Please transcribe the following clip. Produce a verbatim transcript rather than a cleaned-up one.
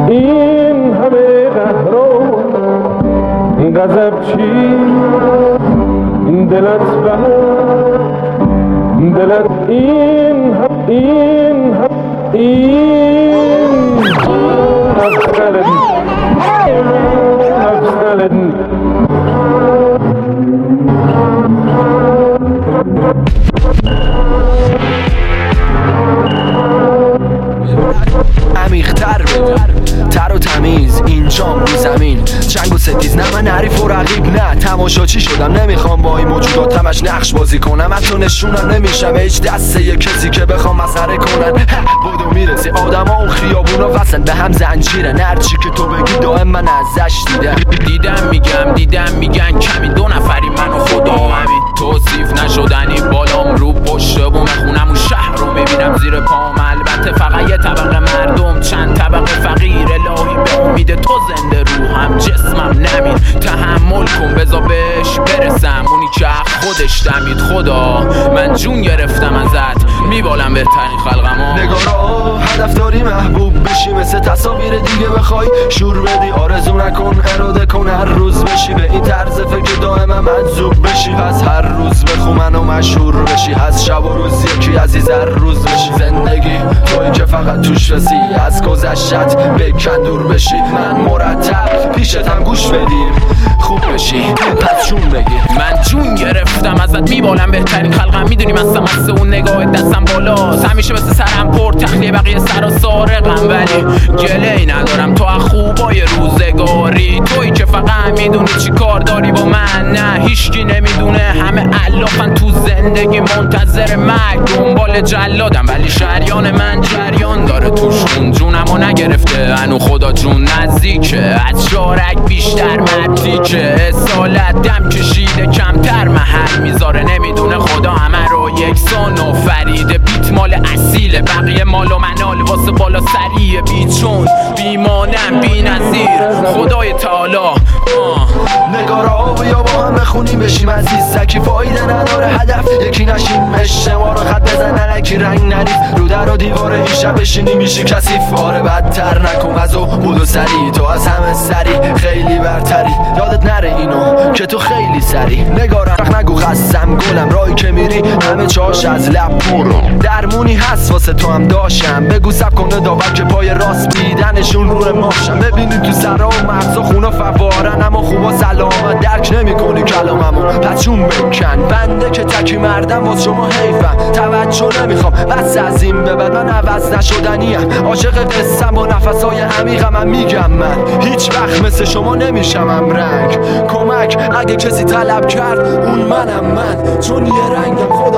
این همه قهر و غضب چی دلت بهر دلت این هم این هم این نفسلن نفسلن عمیق‌تر تر و تمیز اینجام رو زمین چنگ و ستیز نه من حریف و رقیب نه تماشاچی شدم نمیخوام با این موجودات همش نقش بازی کنم حتی نشونم نمیشم هیچ دسته یه کسی که بخوام مسخره کنن بودو میرسی آدم ها اون خیابونا وصل به هم زنجیرن هرچی که تو بگی دائم من ازش دیدم دیدم میگم دیدم میگن کمی دو نفری من و خدا همین توصیف نشدنی بالام رو پشت بوم خونم و شهر رو میبینم زیر پام البته فقط یه طبقه مردم چند طبقه فقیر الهی به امید تو زنده روحم جسمم نمید تحمل کن بذار بهش برسم اونی که خودش دمید خدا من جون گرفتم ازت میبالم بهترین خلقمو نگارا هدف داری محبوب بشی مثل تصاویر دیگه بخوای شور بدی آرزو نکن اراده کن هر روز بشی به این طرز فکر دائما مجذوب بشی پس هر روز بخو منو مشهور بشی از شب و روز یکی عزیز هر روز بشی زندگی توی که فقط توش رسی از گذشتت بکن دور بشی من مرتب پیشتم گوش بدیم خوب بشی پس جون بگیر من جون گرفتم ازت میبالم بهترین خلقم میدونی مستم مست اون نگاه دستم بالاست همیشه مثل سرم پر تخلیه بقیه سر و سارقم ولی گله ای ندارم تو از خوبای روزگاری توی که فقط میدونی چی کار داری با من نه هیچکی نمیدونه همه علافن تو زندگی منتظر مرگ دنبال جلادم ولی شریان من جریان داره توش خون جونمو نگرفته هنو خدا جون نزدیکه از شارک بیشتر مدلیکه اصالت دم کشیده کمتر محل میذاره نمیدونه خدا همه رو یکسان و فریده بیت مال اصیله بقیه مال و منال واسه بالا سریه بیچون بیمانم بی نظیر خدای تعالی نگارا بیا با هم بخونیم بشیم عزیز سکی فایده نداره هدف یکی نشیم اجتماع رو خط بزن نلکی رنگ نریز رو در و دیواره ایشب بشینی میشی کسی فاره بدتر نکن از او بود و سری تو از همه سری خیلی برتری یادت نره اینو که تو خیلی سری نگارا رخ نگو خستم گلم راهی که میری همه چاش از لب پرو درمونی هست واسه تو هم داشتم بگو سب کنه داور که پای راست بیدنشون نور ماشم ببینی تو سرا و مغزا خونا فوارن اما خوبا سلامت درک نمی کنی کلاممو پس چون بکن بنده که تکی مردم واس شما حیفم توجه نمیخوام بس از این به بعد من عوض نشدنیم عاشق قصم با نفسای عمیقم من میگم من هیچ وقت مثل شما نمیشمم رنگ کمک اگه کسی طلب کرد اون منم من چون یه رنگم